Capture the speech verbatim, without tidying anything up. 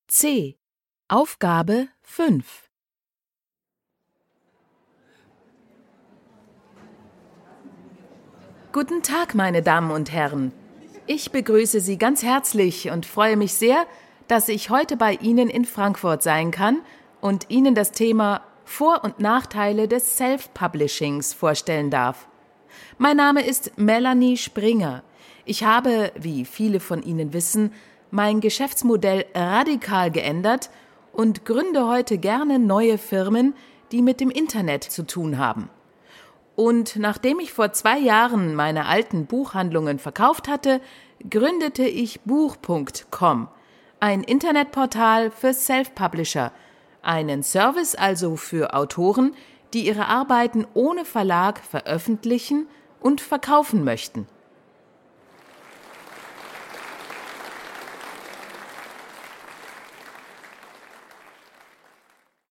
C. Aufgabe fünf. Guten Tag, meine Damen und Herren. Ich begrüße Sie ganz herzlich und freue mich sehr, dass ich heute bei Ihnen in Frankfurt sein kann und Ihnen das Thema Vor- und Nachteile des Self-Publishings vorstellen darf. Mein Name ist Melanie Springer. Ich habe, wie viele von Ihnen wissen, mein Geschäftsmodell radikal geändert und gründe heute gerne neue Firmen, die mit dem Internet zu tun haben. Und nachdem ich vor zwei Jahren meine alten Buchhandlungen verkauft hatte, gründete ich Buch Punkt com, ein Internetportal für Self-Publisher, einen Service also für Autoren, die ihre Arbeiten ohne Verlag veröffentlichen und verkaufen möchten.